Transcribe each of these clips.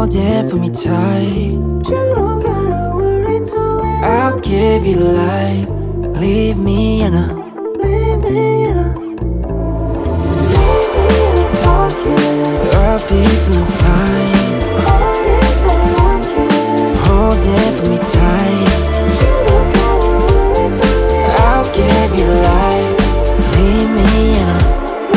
Hold it for me tight. You don't gotta worry too late. I'll give you life. Leave me in a pocket. I'll be feeling fine. Heart is unlocking. Hold it for me tight. You don't gotta worry too late. I'll give you life. Leave me in a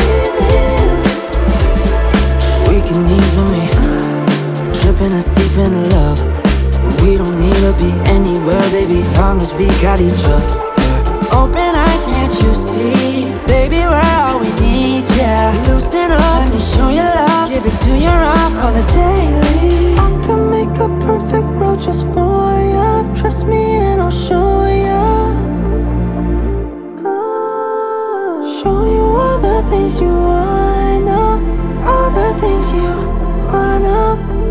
weekend knees with me. Tripping us deep into love. We don't need to be anywhere, baby, long as we got each other. Open eyes, can't you see? Baby, we're all we need, yeah. Loosen up, let me show you love. Give it to you off on the daily. I can make a perfect world just for ya. Trust me and I'll show ya. Show you all the things you wanna, all the things you wanna.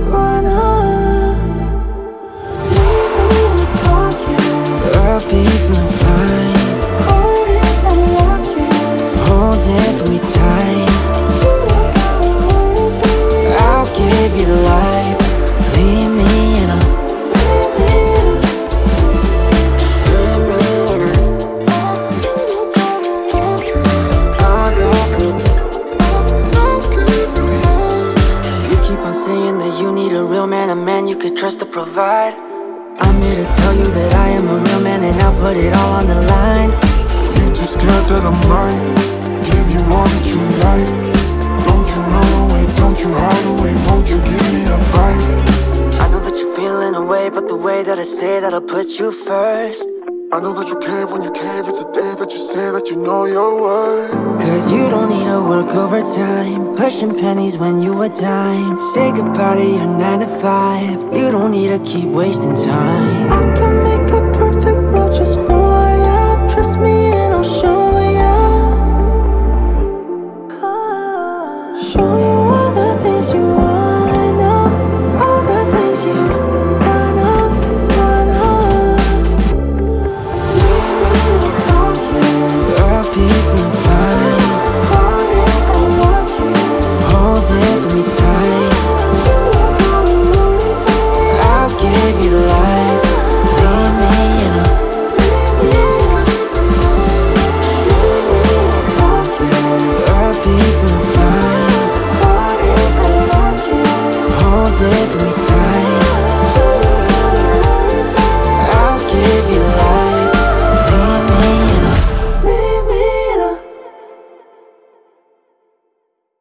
Leave me in a pocket. I'll be feeling fine. Heart is unlocking. Hold it for me tight. You don't gotta worry too late. I'll give you life. Leave me in a You keep on saying that you need a real man, a man you could trust to provide. I'm here to tell you that I am a real man, and I'll put it all on the line. You too scared that I might give you all that you like. Don't you run away, don't you hide away, won't you give me a bite? I know that you're feeling away, but the way that I say that I'll put you first. I know that you cave when you cave, it's the day that you say that you know your worth. Cause you don't need to work overtime, pushing pennies when you a dime. Say goodbye to your 9 to 5. You don't need to keep wasting time. I can make a perfect world just for ya. Trust me and I'll show ya. Show you all the things you wanna, all the things you wanna. Leave me in a pocket. I'll be feeling fine. Heart is unlocking. Hold it for me tight. You don't gotta worry too late. I'll give you life. Leave me in a pocket. I'll be feeling fine. Heart is unlocking. Hold it for me